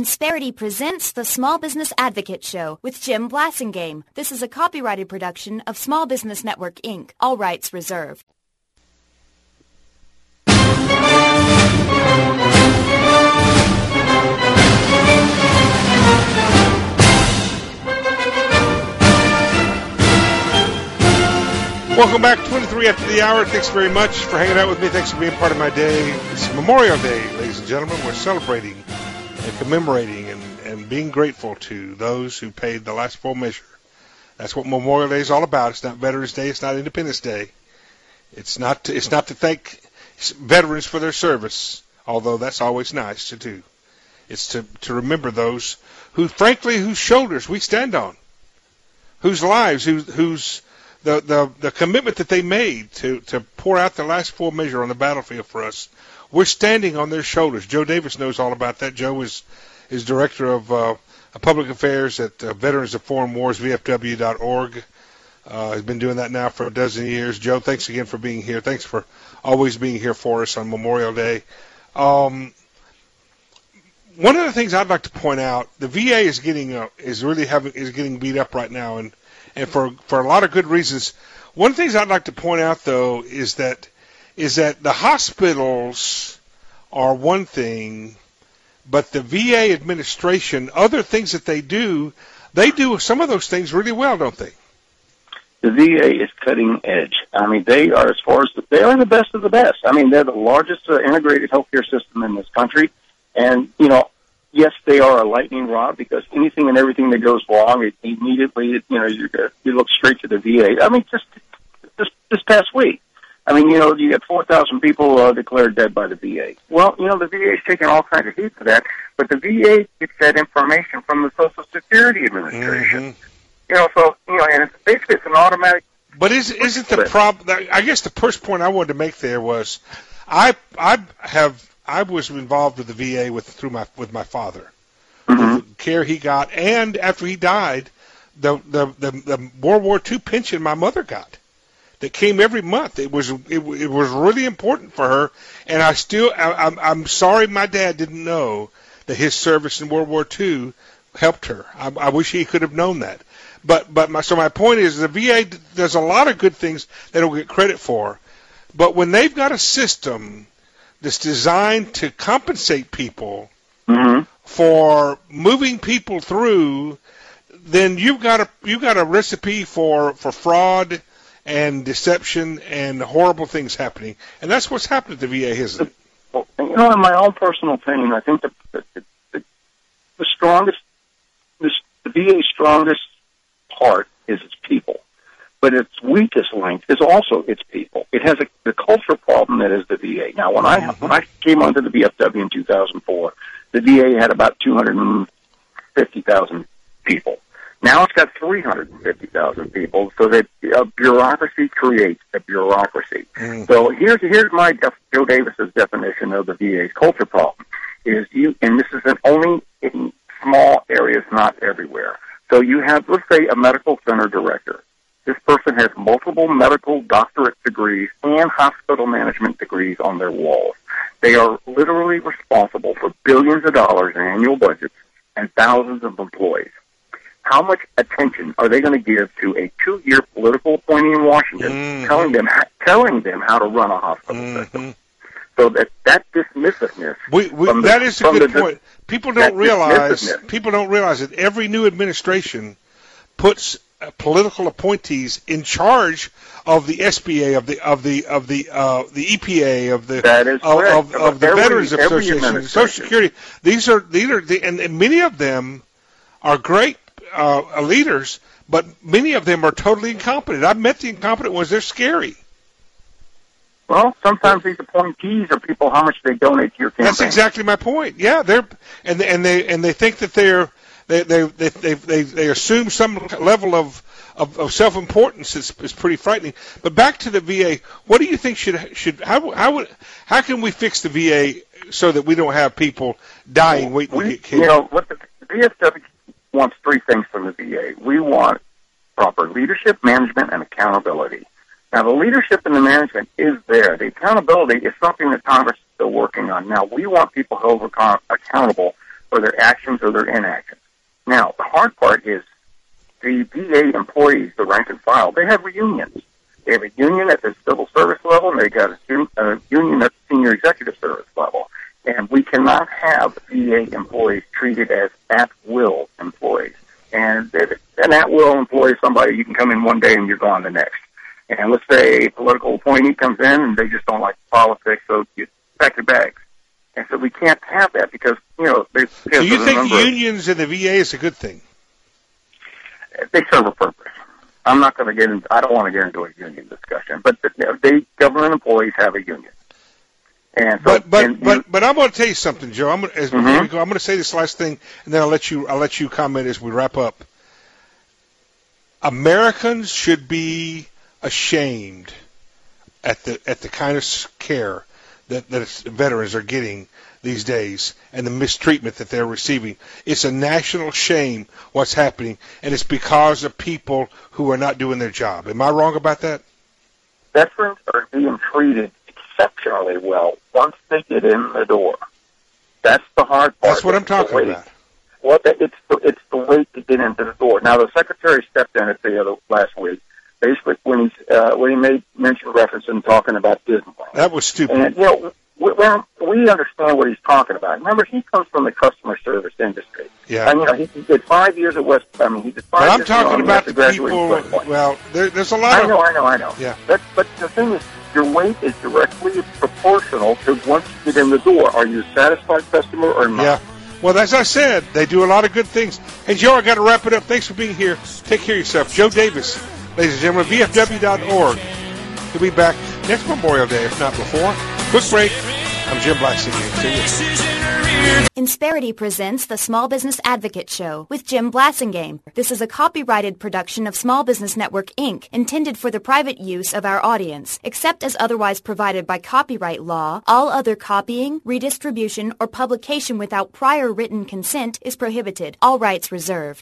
Insperity presents the Small Business Advocate Show with Jim Blasingame. This is a copyrighted production of Small Business Network, Inc., all rights reserved. Welcome back, 23 after the hour. Thanks very much for hanging out with me. Thanks for being part of my day. It's Memorial Day, ladies and gentlemen. We're celebrating and commemorating and being grateful to those who paid the last full measure. That's what Memorial Day is all about. It's not Veterans Day. It's not Independence Day. It's not to thank veterans for their service, although that's always nice to do. It's to remember those who, frankly, whose shoulders we stand on, whose lives, whose the commitment that they made to pour out the last full measure on the battlefield for us. We're standing on their shoulders. Joe Davis knows all about that. Joe is director of public affairs at Veterans of Foreign Wars, VFW.org. Has been doing that now for a dozen years. Joe, thanks again for being here. Thanks for always being here for us on Memorial Day. One of the things I'd like to point out, the VA is getting beat up right now, and for a lot of good reasons. One of the things I'd like to point out, though, is that the hospitals are one thing, but the VA administration, other things that they do some of those things really well, don't they? The VA is cutting edge. I mean, they are they are the best of the best. I mean, they're the largest integrated healthcare system in this country, and yes, they are a lightning rod because anything and everything that goes wrong, immediately, you look straight to the VA. I mean, just this past week, you get 4,000 people declared dead by the VA. Well, the VA is taking all kinds of heat for that, but the VA gets that information from the Social Security Administration. Mm-hmm. And it's an automatic. But isn't the problem? I guess the first point I wanted to make there was, I was involved with the VA with my father, mm-hmm. the care he got, and after he died, the World War II pension my mother got that came every month. It was really important for her, and I'm sorry my dad didn't know that his service in World War II helped her. I wish he could have known that. But my point is the VA does a lot of good things they don't get credit for, but when they've got a system that's designed to compensate people mm-hmm. for moving people through, then you've got a recipe for fraud and deception and horrible things happening, and that's what's happened at the VA, isn't it? Well, in my own personal opinion, I think the VA's strongest part is its people. But its weakest link is also its people. It has the culture problem that is the VA. Now, when I came onto the VFW in 2004, the VA had about 250,000 people. Now it's got 350,000 people, so that bureaucracy creates a bureaucracy. Mm. So here's my Joe Davis's definition of the VA's culture problem: and this is only in small areas, not everywhere. So you have, let's say, a medical center director. This person has multiple medical doctorate degrees and hospital management degrees on their walls. They are literally responsible for billions of dollars in annual budgets and thousands of employees. How much attention are they going to give to a 2-year political appointee in Washington mm-hmm. telling them how to run a hospital mm-hmm. system? So that dismissiveness. That is a good point. People don't realize that every new administration puts political appointees in charge of the SBA, of the EPA, of the Veterans Association, Social Security. These are and many of them are great leaders, but many of them are totally incompetent. I've met the incompetent ones; they're scary. Well, sometimes these appointees are people how much they donate to your campaign. That's exactly my point. Yeah, they think that they assume some level of self-importance is pretty frightening. But back to the VA, what do you think how can we fix the VA so that we don't have people dying waiting to get killed? What the VFW wants 3 things from the VA. We want proper leadership, management, and accountability. Now, the leadership and the management is there. The accountability is something that Congress is still working on. Now, we want people held accountable for their actions or their inactions. Now, the hard part is the VA employees, the rank and file, they have reunions. They have a union at the civil service level, and they got a union at the senior executive service level. And we cannot have VA employees treated as at-will employees. And an at-will employee is somebody you can come in one day and you're gone the next. And let's say a political appointee comes in and they just don't like politics, so you pack your bags. And so we can't have that because, So you think unions in the VA is a good thing? They serve a purpose. I'm not going to get into, I don't want to get into a union discussion, but government employees have a union. And so, but I'm going to tell you something, Joe. I'm going to say this last thing, and then I'll let you comment as we wrap up. Americans should be ashamed at the kind of care that veterans are getting these days and the mistreatment that they're receiving. It's a national shame what's happening, and it's because of people who are not doing their job. Am I wrong about that? Veterans are being treated exceptionally well once they get in the door. That's the hard part. That's what I'm talking about. Well, it's the way to get into the door. Now, the secretary stepped in last week, basically when he made reference in talking about Disneyland. That was stupid. And we understand what he's talking about. Remember, he comes from the customer service industry. Yeah. And he did 5 years at West. I mean, he did 5 but years. I'm talking about the people. Well, there's a lot. I know. Yeah. But the thing is, your weight is directly proportional to once you get in the door. Are you a satisfied customer or not? Yeah. Well, as I said, they do a lot of good things. Hey, Joe, I got to wrap it up. Thanks for being here. Take care of yourself. Joe Davis, ladies and gentlemen, VFW.org. He'll be back next Memorial Day, if not before. Quick break. I'm Jim Blasingame. See you. Insperity presents the Small Business Advocate Show with Jim Blasingame. This is a copyrighted production of Small Business Network, Inc., intended for the private use of our audience. Except as otherwise provided by copyright law, all other copying, redistribution, or publication without prior written consent is prohibited. All rights reserved.